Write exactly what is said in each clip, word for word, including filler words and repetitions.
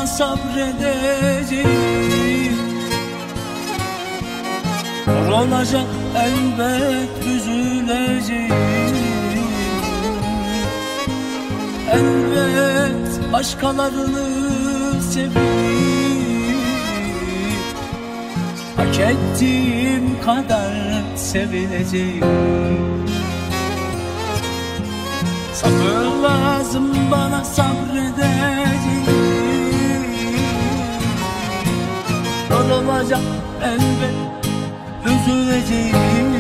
bana sabredeceğim. Zor olacak elbet, üzüleceğim. Elbet başkalarını sevip hak ettiğim kadar sevileceğim. Sabır lazım bana, sabredeceğim. Zor olacak elbet, üzüleceğim.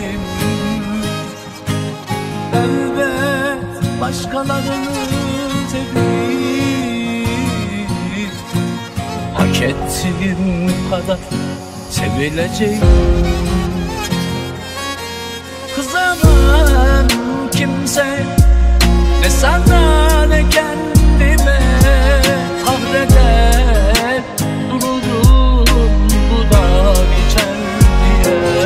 Elbet başkalarını sevip hak ettiğim kadar sevileceğim. Kızamam kimse, ne sana ne kendime, kahreder dururum bu da geçer diye.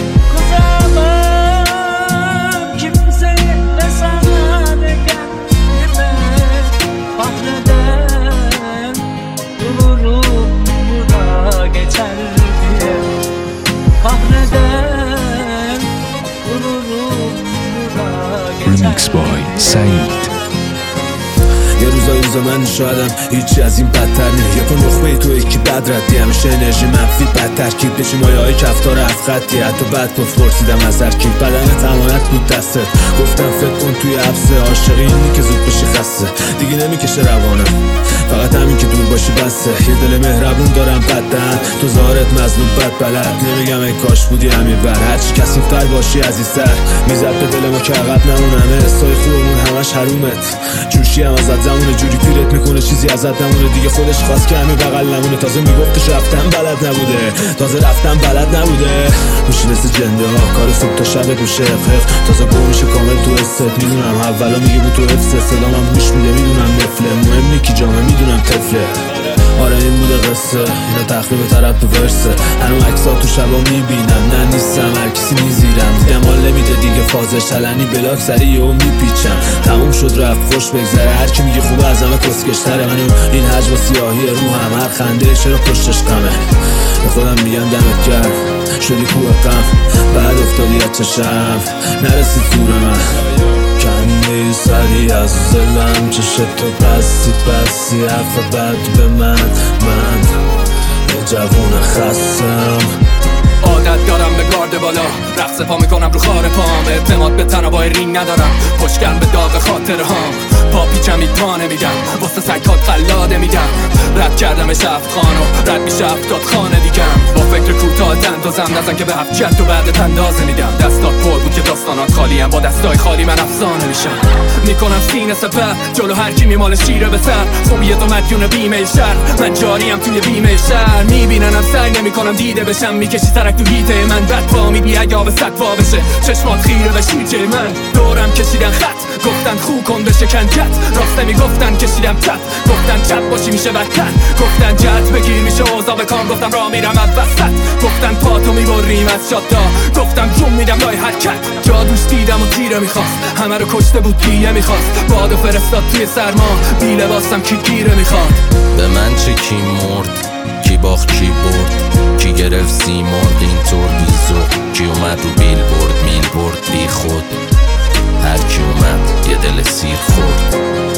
Kızamam kimse, ne sana ne kendime, kahreder dururum bu da geçer diye. Kahreder dururum bu da geçer. Remix by Said. یه روزای روزا من شایدم هیچی از این بدتر نیه. یه پا نخبه توی که بد ردی، همیشه انرژی منفی بد ترکیب بشی مایه های کفتار هفت خطی. حتی بعد گفت پرسیدم از ترکیب بدن تمانت بود دستت. گفتم فکر کن توی عبسه عاشقی اینی که زود بشی خسته، دیگه نمیکشه روانم، فقط همین که دور باشی بسته. یه دل مهربون دارم بدن، تو ظاهرت مظلوم بد بلد. نمیگم ای کاش بودی همین بر، هرچی کثیف‌تر باشی عزیزتر میزد به دل ما که عقب نمونم. حسای خوبمون همش حرومت، جوشی هم ازت زمونه، جوری پیرت میکنه چیزی ازت نمونه. دیگه خودش خواست که همین بغل نمونه. تازه میگفتش رفتن بلد نبوده، تازه رفتن بلد نبوده. میشنسه جنده ها کار صبح تا شب میشه خف، تازه گم میشه کامل تو استت. میدونم اولا میگه بود تو حفظ صدام هم گوش میده، میدونم نفله مهم نی کی جامه، میدونم طفله. آره این بوده قصه، اینا تخریب طرف تو ورسه. هنو عکسا تو شبا میبینم، نه نیستم هر کسی میزیرم. دیدم حال نمیده دیگه فازش تلنی بلاک سری یهو میپیچم. تموم شد رفت خوش بگذره، هر کی میگه خوبه از همه کسکشتره. منو این حجم سیاهی رو هم، هر خنده چرا پشتش غمه. به خودم میگم دمت گرم، شدی کوه غم، بعد افتادی از چشم، نرسید زور من. کندی سری از دلم، چشت تو بستی بستی حرف بد به من. من یه جوون خستم، عادت دارم به گارد بالا، رقص پا میکنم رو خار پام. اعتماد به تنابای رینگ ندارم، پشتگرم به داغ خاطر هم. پا پیچم این پا نمیگم، واسه سکات قلاده میگم. رد کردم شفت خانو، رد میشه افتاد خانه دیگم. با فکر کوتاه دندازم نزن که به هفت جد و بعد تندازه میدم. دستات پر بود که داستانات خالیم، با دستای خالی من افسانه میشم. میکنم سینه سپر جلو هر کی میماله شیره به سر. خوبیه تو مدیون بیمه شهر، من جاریم توی بیمه شهر. میبیننم سعی نمیکنم دیده بشم، میکشی سرک تو هیته من. بد پا میبی اگه آب صد وا بشه، چشمات خیره به شیرجه من. دورم کشیدن خط، گفتن خو کن بشه کنجت. راست میگفتن کشیدم تد، گفتن چپ باشی میشه بدتر. گفتن جد بگیر میشه اوضاع بکام، گفتم را میرم از وسط. گفتن پاتو میبریم از شاتا، گفتم جون میدم لای حرکت. جادوش دیدم و تیره میخواست، همه رو کشته بود دیه میخواست. بادو فرستاد توی سرما، بی لباسم کی گیره میخواد. به من چه کی مرد، کی باخت کی برد، کی گرفت سیمرغ اینطور بیزو. کی اومد رو بیل برد میل برد بی خود، هر کی اومد یه دل سیر خورد.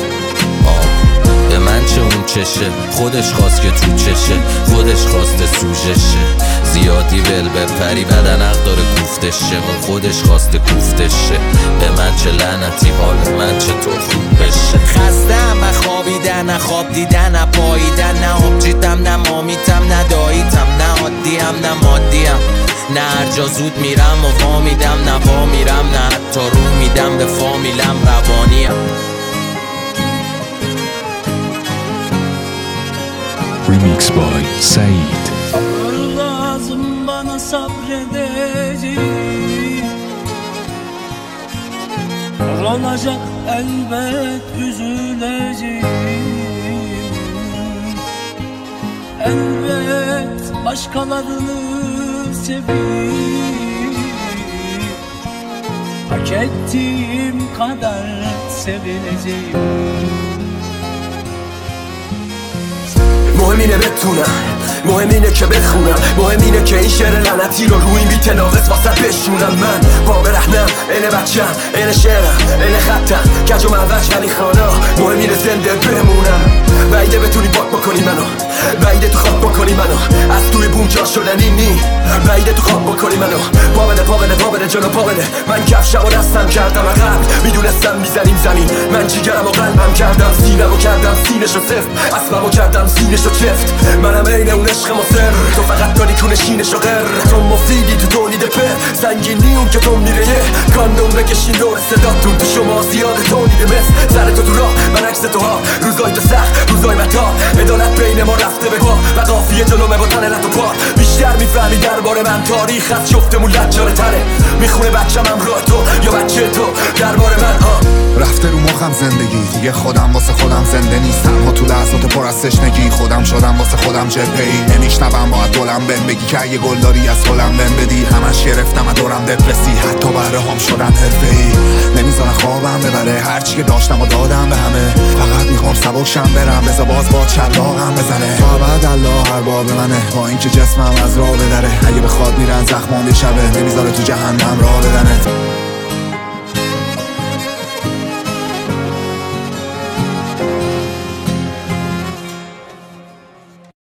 آب به من چه اون چشه، خودش خواست که تو چشه، خودش خواسته سوژشه. زیادی ول بپری بدن حق داره کوفتشه، اون خودش خواسته کوفتشه. به من چه لعنتی حال من چطور خوب بشه. خستم من خوابیدن، نه خواب دیدن، نه پاییدن، نه آبجیتم، نه مامیتم، نه داییتم، نه عادیم نه مادیم. نه هر جا زود میرم و وا میدم، نه وا میرم، نه حتی رو میدم به فامیلم. روانیم Remix by Said. Sabır lazım bana, sabredeceğim. Zor olacak elbet, üzüleceğim. Elbet başkalarını sevip hak ettiğim kadar sevileceğim. اینه بتونم، مهم اینه که بخونم، مهم اینه که این شعر لعنتی رو روی این بیت ناقص واسه بشونم. من با برهنم، اینه بچم، اینه شعرم، اینه خطم، کج و معوج ولی خانا، مهم اینه زنده بمونم. بعیده بتونی باک بکنی منو، بعیده تو خواب بکنی منو، از توی بوم جا شدنی نی، بعیده تو خواب بکنی منو. پا بده پا بده پا بده جلو پا بده، من کفشم و رستم کردم عقب، میدونستم میزنیم زمین، من جیگرم و قلبم کردم سینم و کردم سینشو صفت، اسبم و کردم سینشو چفت. منم عین اون عشق مصر، تو فقط داری تو نشینشو غر، تو مفیدی تو تولید پر، سنگینی اون که تو میره یه کاندوم بکشین دور صداتون تو شما زیاده تولید مثل سر تو تو راه، من عکس تو ها، روزای تو سخت روزای متا، عدالت بین ما رفته به پا و قافیه جلومه با تن لط و پا. بیشتر میفهمی درباره من تاریخ از جفتمون لجاره تره، میخونه بچم همراه تو یا بچه تو درباره من ها. رفته رو مخم زندگی دیگه، خودم واسه خودم زنده نیستم، ها تو لحظات پر از تشنگی خودم شدم واسه خودم جبهه‌ای. نمیشنوم باید بلند بهم بگی که یه گلداری از گلم بهم بدی، همش گرفتم از دورم دپرسی، حتی بره هم شدن حرفه‌ای. نمیذارن خوابم ببره، هرچی که داشتم و دادم به همه، فقط میخوام سبکشم برم، بذار باز با چلاقم بزنه. تا بعد الله ارباب منه، با اینکه جسمم از راه بدره، اگه بخواد میرن زخمام یه شبه، نمیذاره تو جهنم راه بدنه.